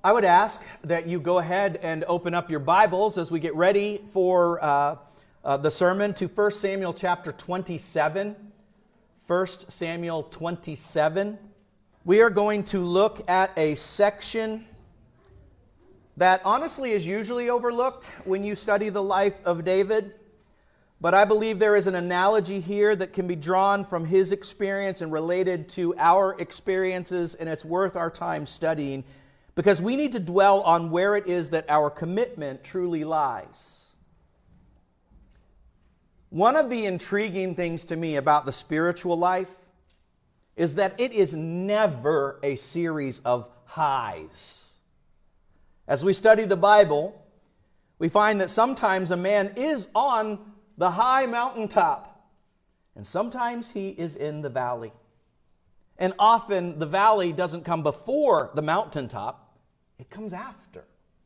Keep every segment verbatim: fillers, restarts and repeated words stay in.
I would ask that you go ahead and open up your Bibles as we get ready for uh, uh, the sermon to First Samuel chapter twenty-seven. First Samuel twenty-seven. We are going to look at a section that honestly is usually overlooked when you study the life of David. But I believe there is an analogy here that can be drawn from his experience and related to our experiences, and it's worth our time studying because we need to dwell on where it is that our commitment truly lies. One of the intriguing things to me about the spiritual life is that it is never a series of highs. As we study the Bible, we find that sometimes a man is on the high mountaintop, and sometimes he is in the valley. And often the valley doesn't come before the mountaintop, it comes after.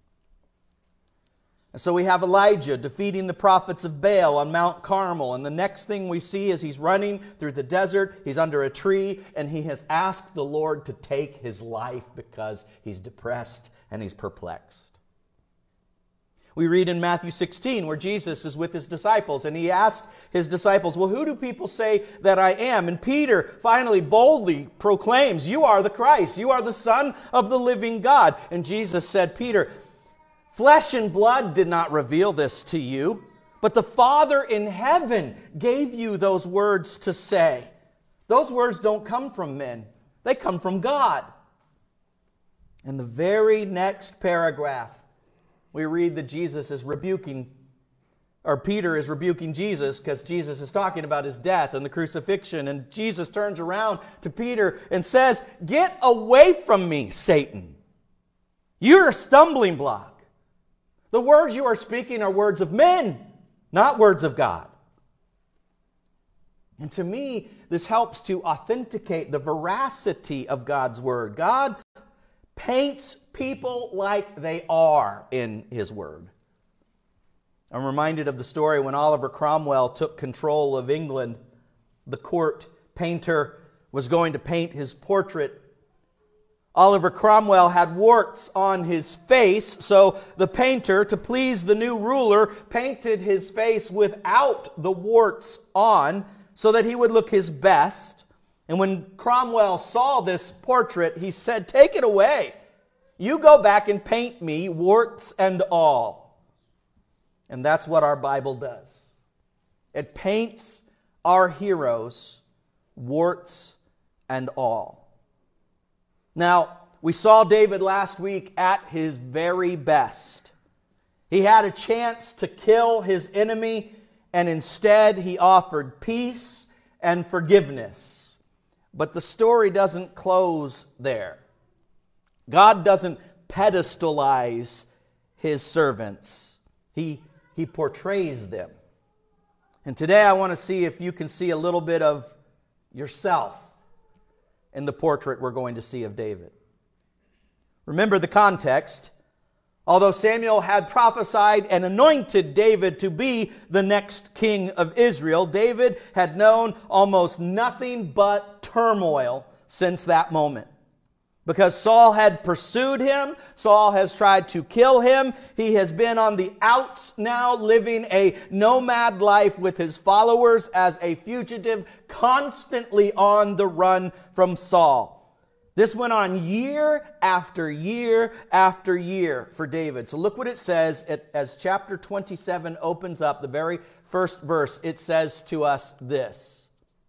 And so we have Elijah defeating the prophets of Baal on Mount Carmel, and the next thing we see is he's running through the desert, he's under a tree, and he has asked the Lord to take his life because he's depressed and he's perplexed. We read in Matthew sixteen where Jesus is with his disciples and he asked his disciples, well, who do people say that I am? And Peter finally boldly proclaims, you are the Christ, you are the Son of the living God. And Jesus said, Peter, flesh and blood did not reveal this to you, but the Father in heaven gave you those words to say. Those words don't come from men, they come from God. In the very next paragraph, we read that Jesus is rebuking, or Peter is rebuking Jesus because Jesus is talking about his death and the crucifixion. And Jesus turns around to Peter and says, get away from me, Satan. You're a stumbling block. The words you are speaking are words of men, not words of God. And to me, this helps to authenticate the veracity of God's word. God paints people like they are in his word. I'm reminded of the story when Oliver Cromwell took control of England. The court painter was going to paint his portrait. Oliver Cromwell had warts on his face, so the painter, to please the new ruler, painted his face without the warts on so that he would look his best. And when Cromwell saw this portrait, he said, take it away. You go back and paint me, warts and all. And that's what our Bible does. It paints our heroes, warts and all. Now, we saw David last week at his very best. He had a chance to kill his enemy, and instead he offered peace and forgiveness. But the story doesn't close there. God doesn't pedestalize his servants. He, he portrays them. And today I want to see if you can see a little bit of yourself in the portrait we're going to see of David. Remember the context. Although Samuel had prophesied and anointed David to be the next king of Israel, David had known almost nothing but turmoil since that moment. Because Saul had pursued him, Saul has tried to kill him, he has been on the outs now, living a nomad life with his followers as a fugitive, constantly on the run from Saul. This went on year after year after year for David. So look what it says as chapter twenty-seven opens up, the very first verse. It says to us this.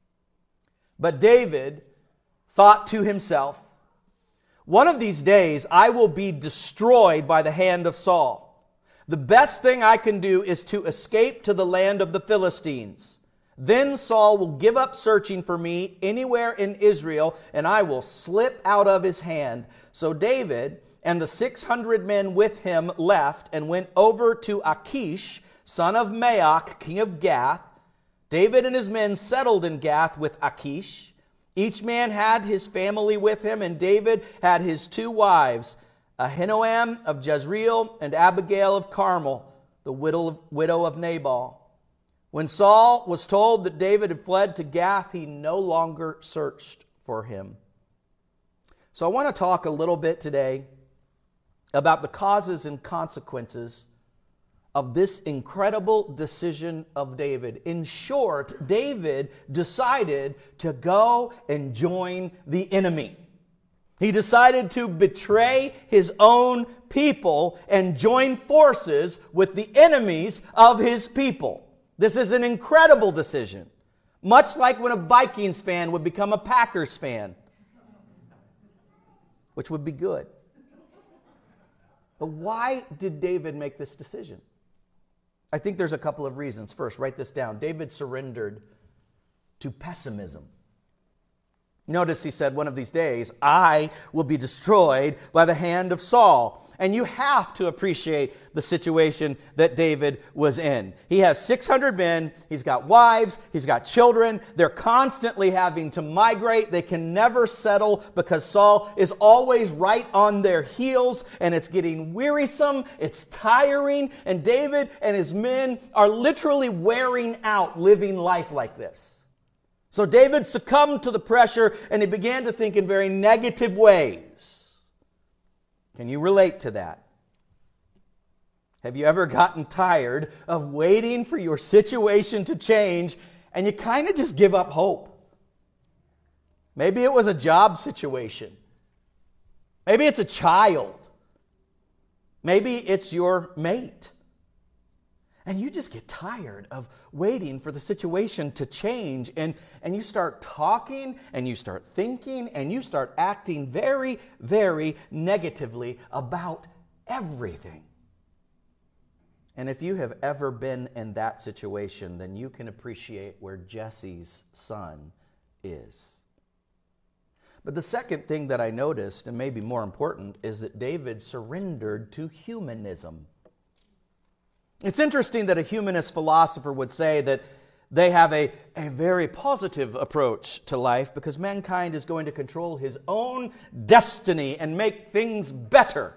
But David thought to himself, one of these days I will be destroyed by the hand of Saul. The best thing I can do is to escape to the land of the Philistines. Then Saul will give up searching for me anywhere in Israel, and I will slip out of his hand. So David and the six hundred men with him left and went over to Achish, son of Maoch, king of Gath. David and his men settled in Gath with Achish. Each man had his family with him, and David had his two wives, Ahinoam of Jezreel and Abigail of Carmel, the widow of Nabal. When Saul was told that David had fled to Gath, he no longer searched for him. So I want to talk a little bit today about the causes and consequences of this incredible decision of David. In short, David decided to go and join the enemy. He decided to betray his own people and join forces with the enemies of his people. This is an incredible decision. Much like when a Vikings fan would become a Packers fan, which would be good. But why did David make this decision? I think there's a couple of reasons. First, write this down. David surrendered to pessimism. Notice he said, one of these days, I will be destroyed by the hand of Saul. And you have to appreciate the situation that David was in. He has six hundred men. He's got wives. He's got children. They're constantly having to migrate. They can never settle because Saul is always right on their heels. And it's getting wearisome. It's tiring. And David and his men are literally wearing out living life like this. So David succumbed to the pressure and he began to think in very negative ways. Can you relate to that? Have you ever gotten tired of waiting for your situation to change and you kind of just give up hope? Maybe it was a job situation. Maybe it's a child. Maybe it's your mate. And you just get tired of waiting for the situation to change. And, and you start talking, and you start thinking, and you start acting very, very negatively about everything. And if you have ever been in that situation, then you can appreciate where Jesse's son is. But the second thing that I noticed, and maybe more important, is that David surrendered to humanism. It's interesting that a humanist philosopher would say that they have a, a very positive approach to life because mankind is going to control his own destiny and make things better.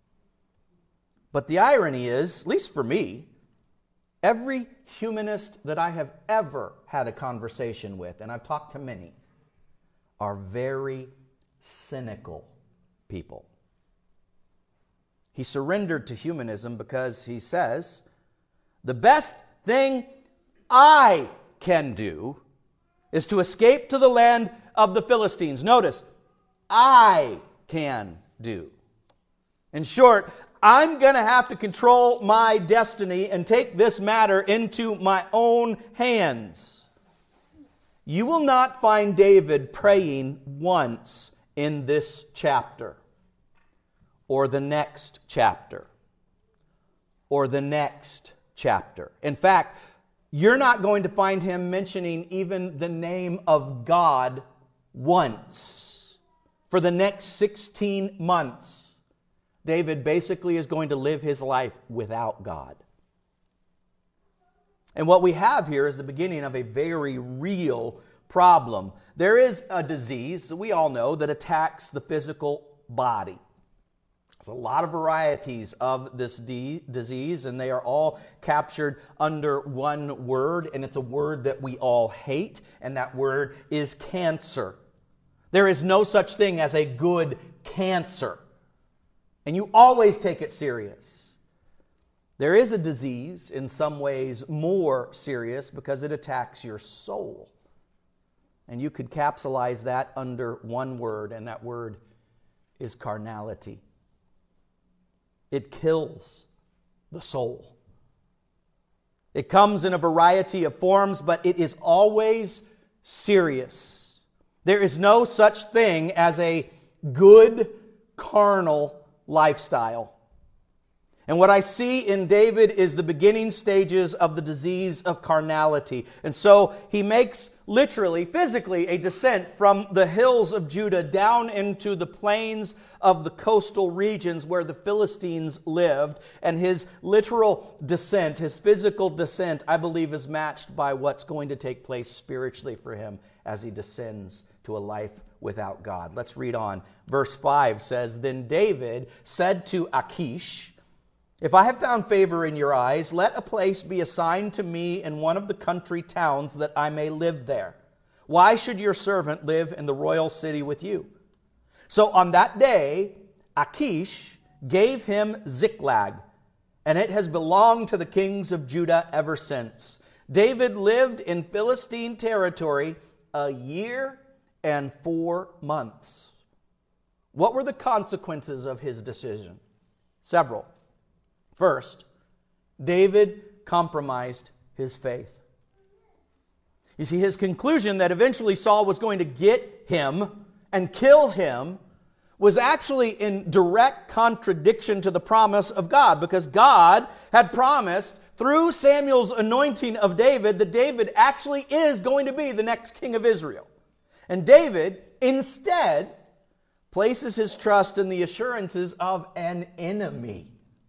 But the irony is, at least for me, every humanist that I have ever had a conversation with, and I've talked to many, are very cynical people. He surrendered to humanism because he says, the best thing I can do is to escape to the land of the Philistines. Notice, I can do. In short, I'm going to have to control my destiny and take this matter into my own hands. You will not find David praying once in this chapter, or the next chapter, or the next chapter. In fact, you're not going to find him mentioning even the name of God once. For the next sixteen months, David basically is going to live his life without God. And what we have here is the beginning of a very real problem. There is a disease, we all know, that attacks the physical body. There's a lot of varieties of this de- disease, and they are all captured under one word, and it's a word that we all hate, and that word is cancer. There is no such thing as a good cancer, and you always take it serious. There is a disease, in some ways more serious, because it attacks your soul. And you could capsulize that under one word, and that word is carnality. It kills the soul. It comes in a variety of forms, but it is always serious. There is no such thing as a good carnal lifestyle. And what I see in David is the beginning stages of the disease of carnality. And so he makes literally, physically, a descent from the hills of Judah down into the plains of the coastal regions where the Philistines lived. And his literal descent, his physical descent, I believe is matched by what's going to take place spiritually for him as he descends to a life without God. Let's read on. Verse five says, Then David said to Achish, If I have found favor in your eyes, let a place be assigned to me in one of the country towns that I may live there. Why should your servant live in the royal city with you? So on that day, Achish gave him Ziklag, and it has belonged to the kings of Judah ever since. David lived in Philistine territory a year and four months. What were the consequences of his decision? Several. First, David compromised his faith. You see, his conclusion that eventually Saul was going to get him and kill him was actually in direct contradiction to the promise of God, because God had promised through Samuel's anointing of David that David actually is going to be the next king of Israel. And David instead places his trust in the assurances of an enemy.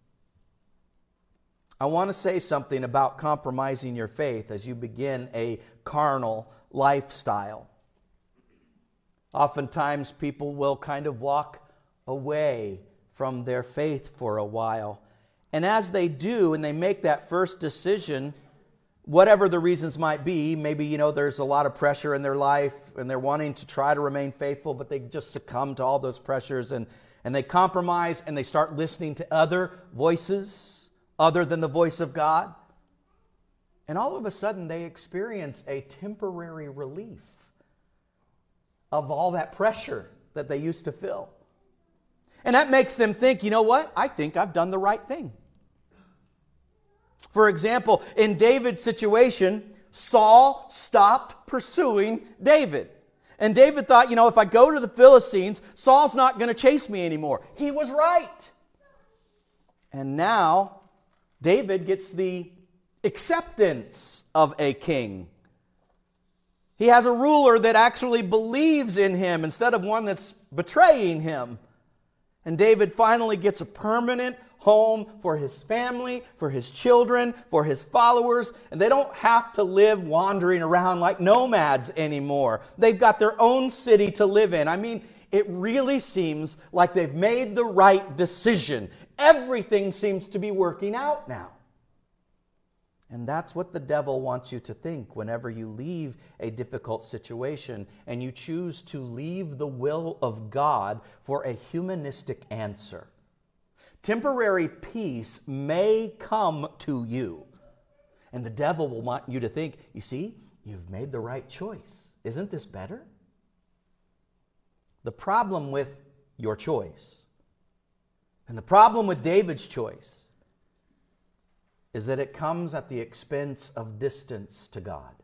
I want to say something about compromising your faith as you begin a carnal lifestyle. Oftentimes people will kind of walk away from their faith for a while. And as they do, and they make that first decision, whatever the reasons might be, maybe, you know, there's a lot of pressure in their life and they're wanting to try to remain faithful, but they just succumb to all those pressures and, and they compromise and they start listening to other voices other than the voice of God. And all of a sudden they experience a temporary relief of all that pressure that they used to feel. And that makes them think, you know what? I think I've done the right thing. For example, in David's situation, Saul stopped pursuing David. And David thought, you know, if I go to the Philistines, Saul's not going to chase me anymore. He was right. And now David gets the acceptance of a king. He has a ruler that actually believes in him instead of one that's betraying him. And David finally gets a permanent home for his family, for his children, for his followers, and they don't have to live wandering around like nomads anymore. They've got their own city to live in. I mean, it really seems like they've made the right decision. Everything seems to be working out now. And that's what the devil wants you to think whenever you leave a difficult situation and you choose to leave the will of God for a humanistic answer. Temporary peace may come to you. And the devil will want you to think, you see, you've made the right choice. Isn't this better? The problem with your choice, and the problem with David's choice, is that it comes at the expense of distance to God.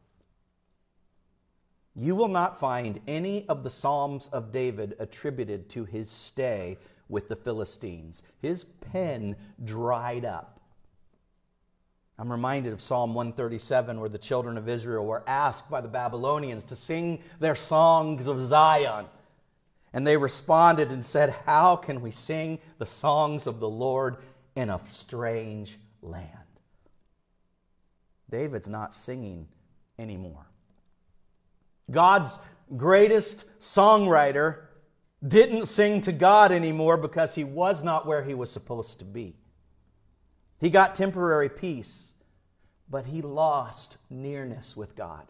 You will not find any of the Psalms of David attributed to his stay with the Philistines. His pen dried up. I'm reminded of Psalm one thirty-seven, where the children of Israel were asked by the Babylonians to sing their songs of Zion. And they responded and said, "How can we sing the songs of the Lord in a strange land?" David's not singing anymore. God's greatest songwriter didn't sing to God anymore because he was not where he was supposed to be. He got temporary peace, but he lost nearness with God.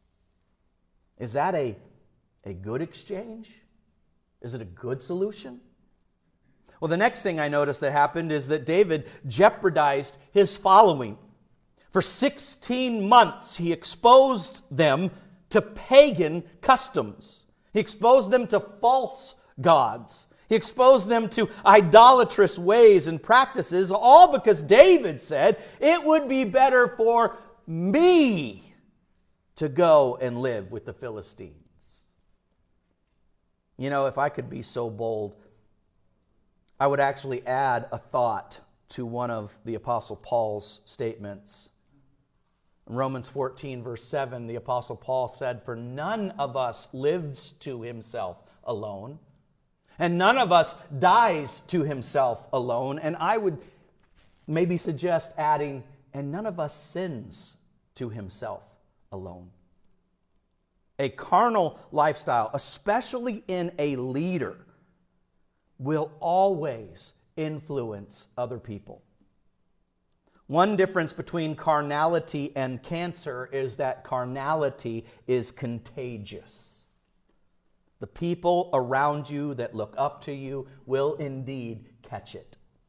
Is that a, a good exchange? Is it a good solution? Well, the next thing I noticed that happened is that David jeopardized his following. For sixteen months, he exposed them to pagan customs. He exposed them to false gods. He exposed them to idolatrous ways and practices, all because David said, it would be better for me to go and live with the Philistines. You know, if I could be so bold, I would actually add a thought to one of the Apostle Paul's statements. In Romans fourteen, verse seven, the Apostle Paul said, "For none of us lives to himself alone, and none of us dies to himself alone." And I would maybe suggest adding, "and none of us sins to himself alone." A carnal lifestyle, especially in a leader, will always influence other people. One difference between carnality and cancer is that carnality is contagious. The people around you that look up to you will indeed catch it.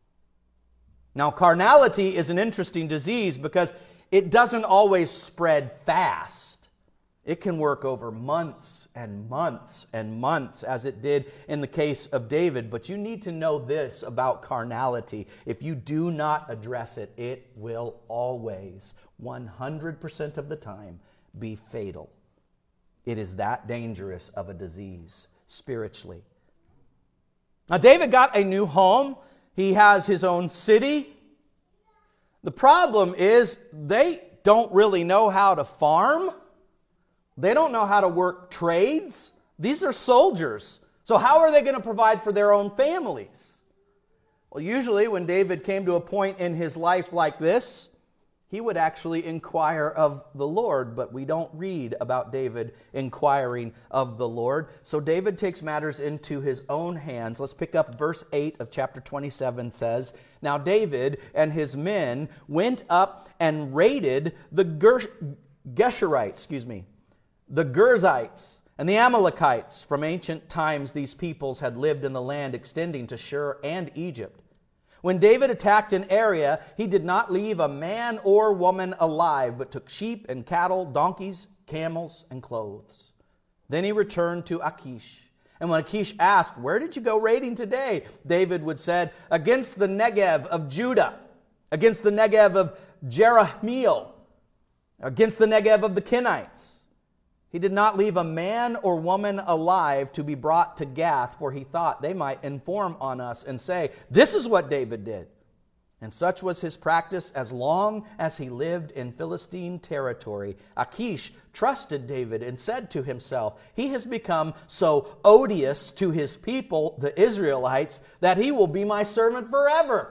Now, carnality is an interesting disease because it doesn't always spread fast. It can work over months and months and months, as it did in the case of David. But you need to know this about carnality. If you do not address it, it will always, one hundred percent of the time, be fatal. It is that dangerous of a disease spiritually. Now, David got a new home. He has his own city. The problem is they don't really know how to farm. They don't know how to work trades. These are soldiers. So how are they going to provide for their own families? Well, usually when David came to a point in his life like this, he would actually inquire of the Lord, but we don't read about David inquiring of the Lord. So David takes matters into his own hands. Let's pick up verse eight of chapter twenty-seven says, "Now David and his men went up and raided the Ger- Geshurites, excuse me, the Girzites and the Amalekites. From ancient times these peoples had lived in the land extending to Shur and Egypt. When David attacked an area, he did not leave a man or woman alive, but took sheep and cattle, donkeys, camels, and clothes. Then he returned to Achish. And when Achish asked, 'Where did you go raiding today?' David would said, 'Against the Negev of Judah, against the Negev of Jerahmeel, against the Negev of the Kenites.' He did not leave a man or woman alive to be brought to Gath, for he thought they might inform on us and say, 'This is what David did.' And such was his practice as long as he lived in Philistine territory. Achish trusted David and said to himself, 'He has become so odious to his people, the Israelites, that he will be my servant forever.'"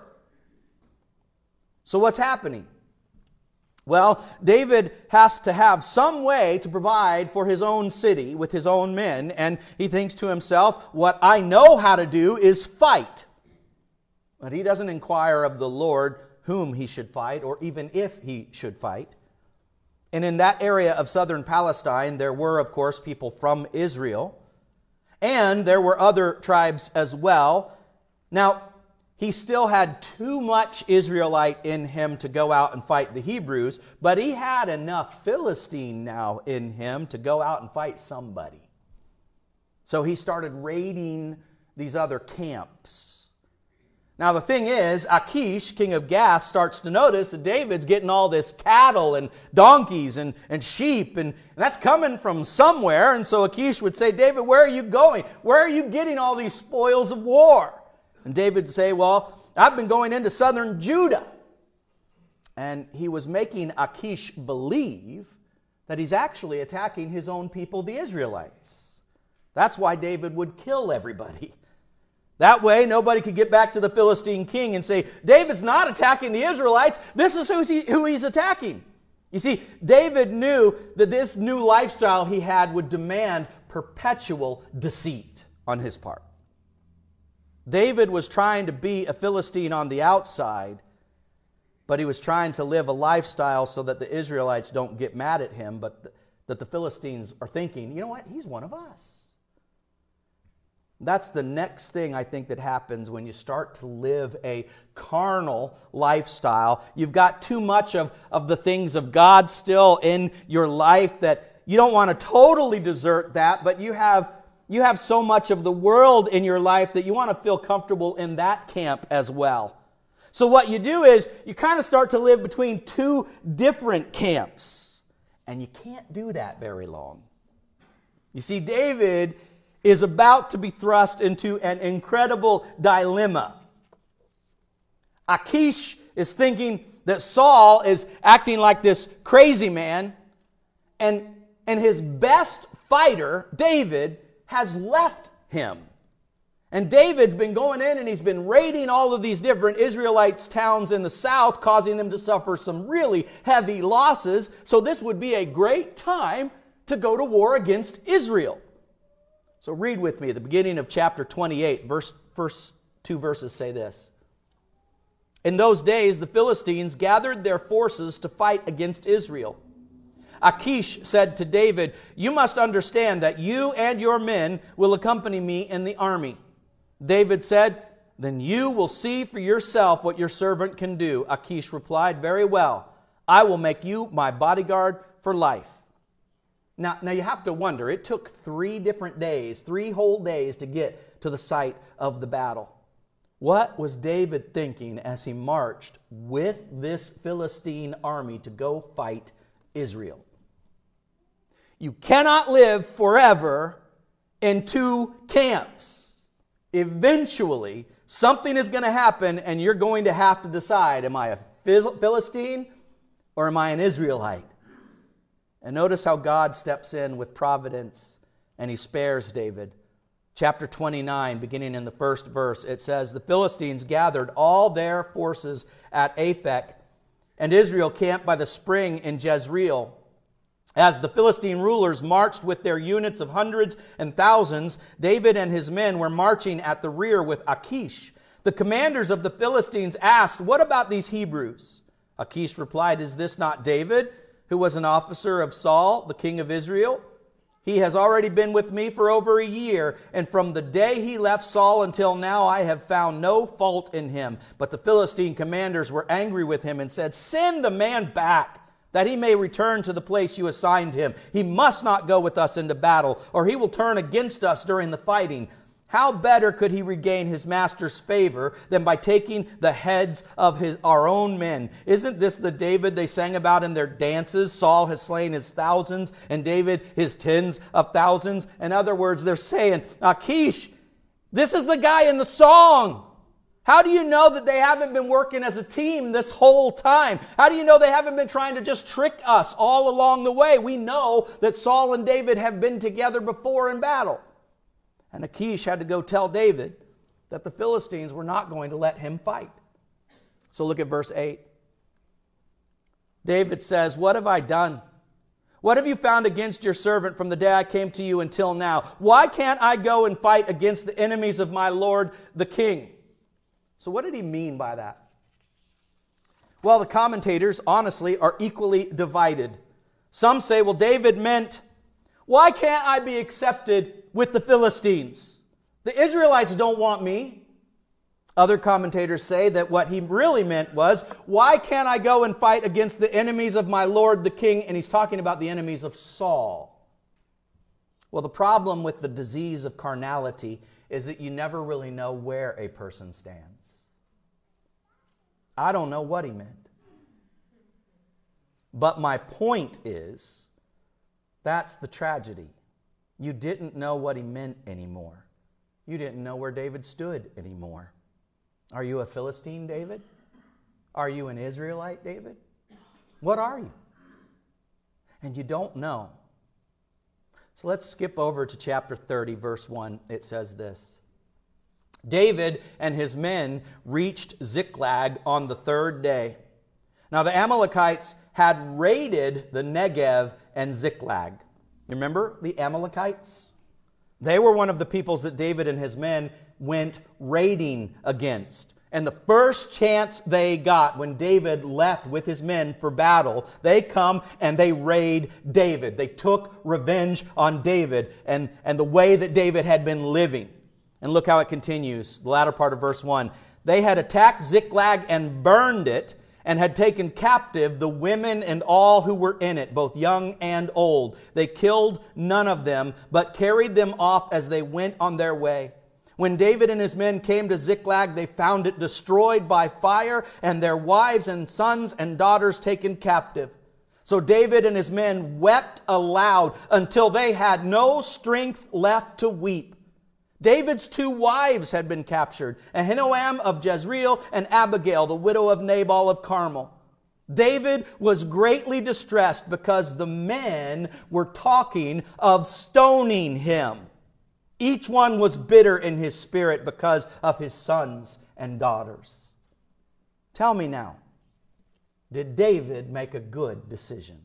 So what's happening? Well, David has to have some way to provide for his own city with his own men, and he thinks to himself, what I know how to do is fight. But he doesn't inquire of the Lord whom he should fight, or even if he should fight. And in that area of southern Palestine, there were, of course, people from Israel, and there were other tribes as well. Now, he still had too much Israelite in him to go out and fight the Hebrews, but he had enough Philistine now in him to go out and fight somebody. So he started raiding these other camps. Now the thing is, Achish, king of Gath, starts to notice that David's getting all this cattle and donkeys and, and sheep, and, and that's coming from somewhere. And so Achish would say, "David, where are you going? Where are you getting all these spoils of war?" And David would say, "Well, I've been going into southern Judah." And he was making Achish believe that he's actually attacking his own people, the Israelites. That's why David would kill everybody. That way, nobody could get back to the Philistine king and say, "David's not attacking the Israelites. This is who, he, who he's attacking." You see, David knew that this new lifestyle he had would demand perpetual deceit on his part. David was trying to be a Philistine on the outside, but he was trying to live a lifestyle so that the Israelites don't get mad at him, but th- that the Philistines are thinking, "You know what? He's one of us." That's the next thing I think that happens when you start to live a carnal lifestyle. You've got too much of, of the things of God still in your life that you don't want to totally desert that, but you have You have so much of the world in your life that you want to feel comfortable in that camp as well. So what you do is you kind of start to live between two different camps. And you can't do that very long. You see, David is about to be thrust into an incredible dilemma. Achish is thinking that Saul is acting like this crazy man, and, and his best fighter, David, has left him. And David's been going in and he's been raiding all of these different Israelites' towns in the south, causing them to suffer some really heavy losses. So this would be a great time to go to war against Israel. So read with me at the beginning of chapter twenty-eight, verse, first two verses say this. "In those days the Philistines gathered their forces to fight against Israel. Achish said to David, 'You must understand that you and your men will accompany me in the army.' David said, then you will see for yourself what your servant can do. Achish replied, very well, I will make you my bodyguard for life. Now, now you have to wonder, it took three different days, three whole days to get to the site of the battle. What was David thinking as he marched with this Philistine army to go fight Israel? You cannot live forever in two camps. Eventually, something is going to happen and you're going to have to decide, am I a Philistine or am I an Israelite? And notice how God steps in with providence and he spares David. Chapter twenty-nine, beginning in the first verse, it says, the Philistines gathered all their forces at Aphek, and Israel camped by the spring in Jezreel. As the Philistine rulers marched with their units of hundreds and thousands, David and his men were marching at the rear with Achish. The commanders of the Philistines asked, what about these Hebrews? Achish replied, is this not David, who was an officer of Saul, the king of Israel? He has already been with me for over a year, and from the day he left Saul until now I have found no fault in him. But the Philistine commanders were angry with him and said, send the man back, that he may return to the place you assigned him. He must not go with us into battle, or he will turn against us during the fighting. How better could he regain his master's favor than by taking the heads of his, our own men? Isn't this the David they sang about in their dances? Saul has slain his thousands and David his tens of thousands. In other words, they're saying, Achish, this is the guy in the song. How do you know that they haven't been working as a team this whole time? How do you know they haven't been trying to just trick us all along the way? We know that Saul and David have been together before in battle. And Achish had to go tell David that the Philistines were not going to let him fight. So look at verse eight. David says, what have I done? What have you found against your servant from the day I came to you until now? Why can't I go and fight against the enemies of my lord the king? So what did he mean by that? Well, the commentators, honestly, are equally divided. Some say, well, David meant, why can't I be accepted with the Philistines? The Israelites don't want me. Other commentators say that what he really meant was, why can't I go and fight against the enemies of my lord the king? And he's talking about the enemies of Saul. Well, the problem with the disease of carnality is that you never really know where a person stands. I don't know what he meant. But my point is, that's the tragedy. You didn't know what he meant anymore. You didn't know where David stood anymore. Are you a Philistine, David? Are you an Israelite, David? What are you? And you don't know. So let's skip over to chapter thirty, verse one. It says this. David and his men reached Ziklag on the third day. Now the Amalekites had raided the Negev and Ziklag. Remember the Amalekites? They were one of the peoples that David and his men went raiding against. And the first chance they got when David left with his men for battle, they come and they raid David. They took revenge on David and, and the way that David had been living. And look how it continues, the latter part of verse one. They had attacked Ziklag and burned it, and had taken captive the women and all who were in it, both young and old. They killed none of them, but carried them off as they went on their way. When David and his men came to Ziklag, they found it destroyed by fire, and their wives and sons and daughters taken captive. So David and his men wept aloud until they had no strength left to weep. David's two wives had been captured, Ahinoam of Jezreel and Abigail, the widow of Nabal of Carmel. David was greatly distressed because the men were talking of stoning him. Each one was bitter in his spirit because of his sons and daughters. Tell me now, did David make a good decision?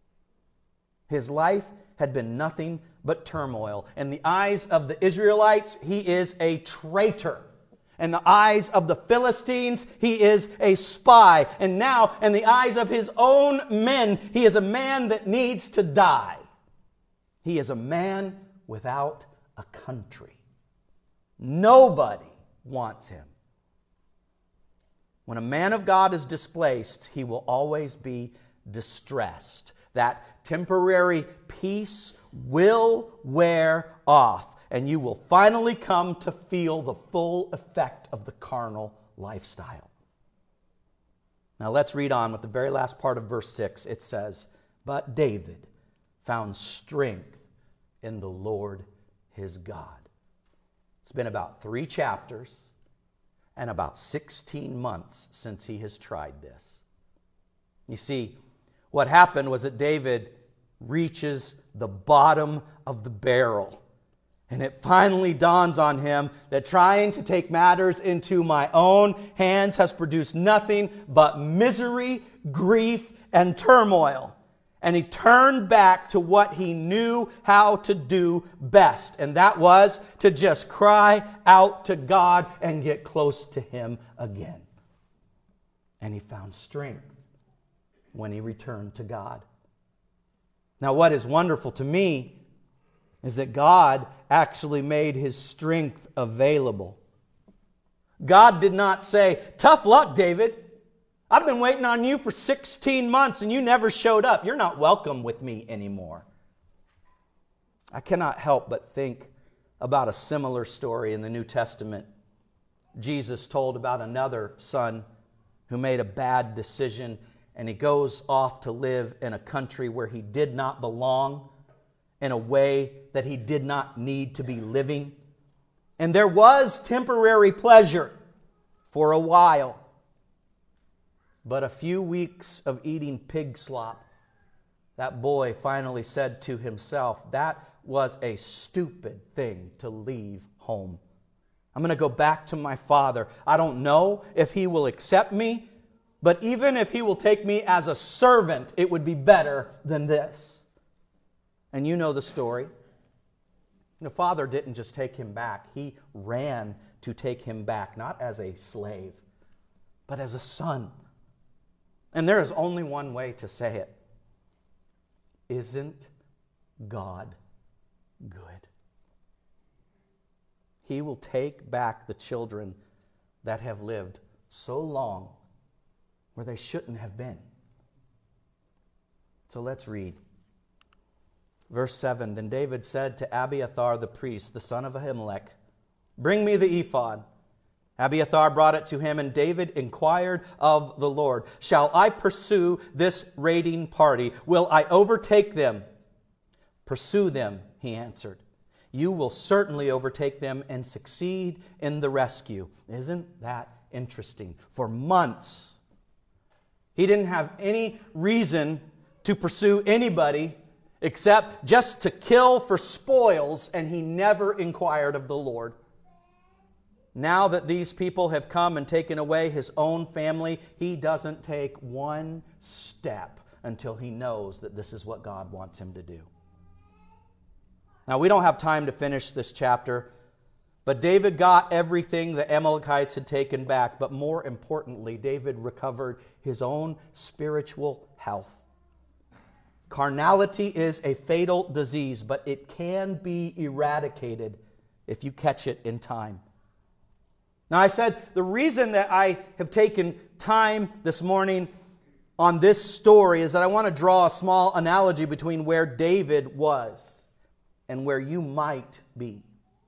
His life had been nothing but turmoil. In the eyes of the Israelites, he is a traitor. In the eyes of the Philistines, he is a spy. And now, in the eyes of his own men, he is a man that needs to die. He is a man without a country. Nobody wants him. When a man of God is displaced, he will always be distressed. That temporary peace will wear off, and you will finally come to feel the full effect of the carnal lifestyle. Now let's read on with the very last part of verse six. It says, "But David found strength in the Lord his God." It's been about three chapters and about sixteen months since he has tried this. You see, what happened was that David reaches the bottom of the barrel. And it finally dawns on him that trying to take matters into my own hands has produced nothing but misery, grief, and turmoil. And he turned back to what he knew how to do best. And that was to just cry out to God and get close to Him again. And he found strength when he returned to God. Now, what is wonderful to me is that God actually made His strength available. God did not say, "Tough luck, David. I've been waiting on you for sixteen months and you never showed up. You're not welcome with me anymore." I cannot help but think about a similar story in the New Testament. Jesus told about another son who made a bad decision, and he goes off to live in a country where he did not belong, in a way that he did not need to be living. And there was temporary pleasure for a while. But a few weeks of eating pig slop, that boy finally said to himself, "That was a stupid thing to leave home. I'm going to go back to my father. I don't know if he will accept me, but even if he will take me as a servant, it would be better than this." And you know the story. The father didn't just take him back. He ran to take him back, not as a slave, but as a son. And there is only one way to say it. Isn't God good? He will take back the children that have lived so long where they shouldn't have been. So let's read. Verse seven, "Then David said to Abiathar the priest, the son of Ahimelech, 'Bring me the ephod.' Abiathar brought it to him, and David inquired of the Lord, 'Shall I pursue this raiding party? Will I overtake them?' 'Pursue them,' he answered. 'You will certainly overtake them and succeed in the rescue.'" Isn't that interesting? For months, he didn't have any reason to pursue anybody except just to kill for spoils, and he never inquired of the Lord. Now that these people have come and taken away his own family, he doesn't take one step until he knows that this is what God wants him to do. Now, we don't have time to finish this chapter, but David got everything the Amalekites had taken back. But more importantly, David recovered his own spiritual health. Carnality is a fatal disease, but it can be eradicated if you catch it in time. Now, I said the reason that I have taken time this morning on this story is that I want to draw a small analogy between where David was and where you might be.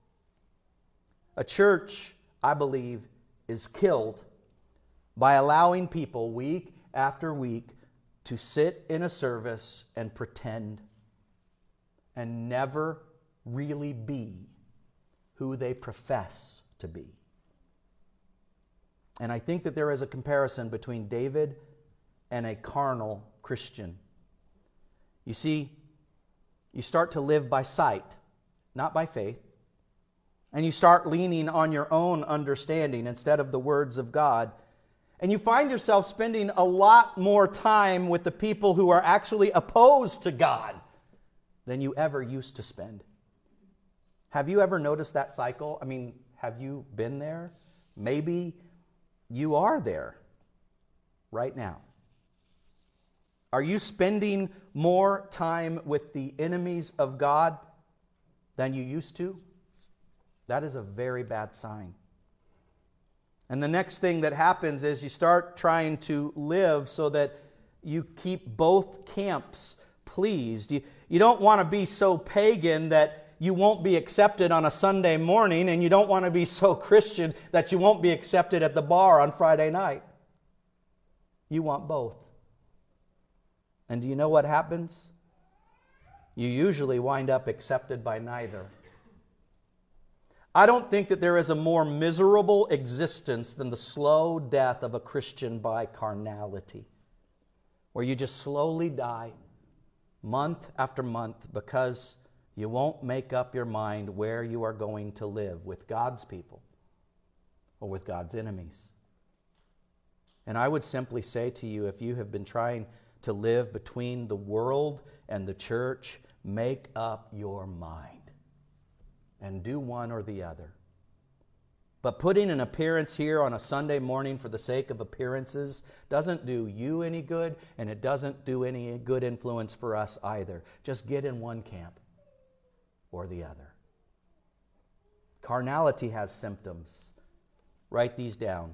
A church, I believe, is killed by allowing people week after week to sit in a service and pretend and never really be who they profess to be. And I think that there is a comparison between David and a carnal Christian. You see, you start to live by sight, not by faith. And you start leaning on your own understanding instead of the words of God. And you find yourself spending a lot more time with the people who are actually opposed to God than you ever used to spend. Have you ever noticed that cycle? I mean, have you been there? Maybe you are there right now. Are you spending more time with the enemies of God than you used to? That is a very bad sign. And the next thing that happens is you start trying to live so that you keep both camps pleased. You, you don't want to be so pagan that you won't be accepted on a Sunday morning, and you don't want to be so Christian that you won't be accepted at the bar on Friday night. You want both. And do you know what happens? You usually wind up accepted by neither. I don't think that there is a more miserable existence than the slow death of a Christian by carnality, where you just slowly die month after month because you won't make up your mind where you are going to live, with God's people or with God's enemies. And I would simply say to you, if you have been trying to live between the world and the church, make up your mind and do one or the other. But putting an appearance here on a Sunday morning for the sake of appearances doesn't do you any good, and it doesn't do any good influence for us either. Just get in one camp or the other. Carnality has symptoms. Write these down.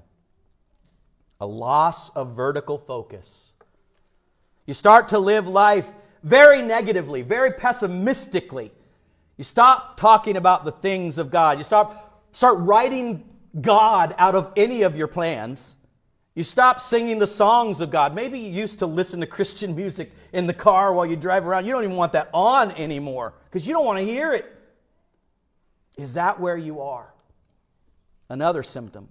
A loss of vertical focus. You start to live life very negatively, very pessimistically. You stop talking about the things of God. You stop, start writing God out of any of your plans. You stop singing the songs of God. Maybe you used to listen to Christian music in the car while you drive around. You don't even want that on anymore because you don't want to hear it. Is that where you are? Another symptom.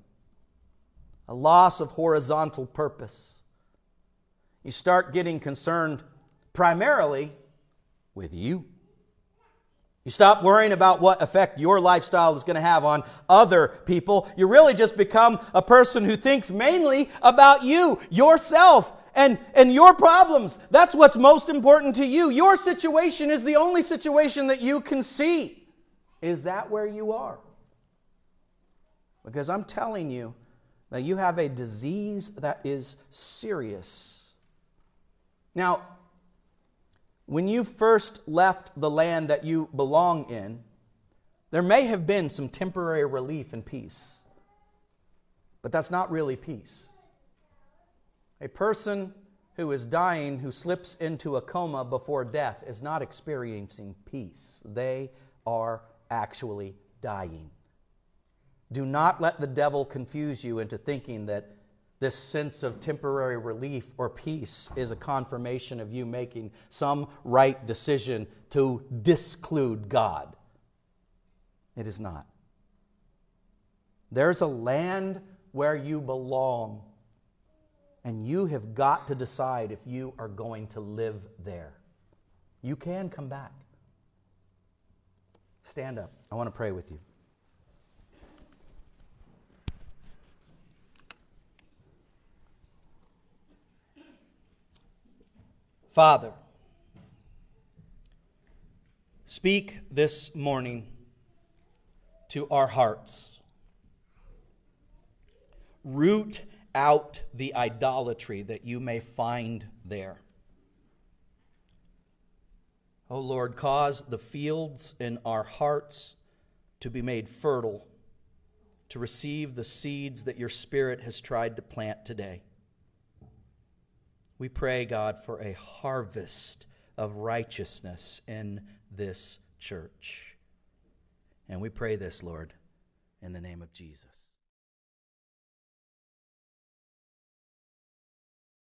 A loss of horizontal purpose. You start getting concerned primarily with you. You stop worrying about what effect your lifestyle is going to have on other people. You really just become a person who thinks mainly about you, yourself, and, and your problems. That's what's most important to you. Your situation is the only situation that you can see. Is that where you are? Because I'm telling you that you have a disease that is serious. Now, when you first left the land that you belong in, there may have been some temporary relief and peace. But that's not really peace. A person who is dying, who slips into a coma before death, is not experiencing peace. They are actually dying. Do not let the devil confuse you into thinking that this sense of temporary relief or peace is a confirmation of you making some right decision to disclude God. It is not. There's a land where you belong, and you have got to decide if you are going to live there. You can come back. Stand up. I want to pray with you. Father, speak this morning to our hearts. Root out the idolatry that you may find there. O Lord, cause the fields in our hearts to be made fertile, to receive the seeds that your Spirit has tried to plant today. We pray, God, for a harvest of righteousness in this church. And we pray this, Lord, in the name of Jesus.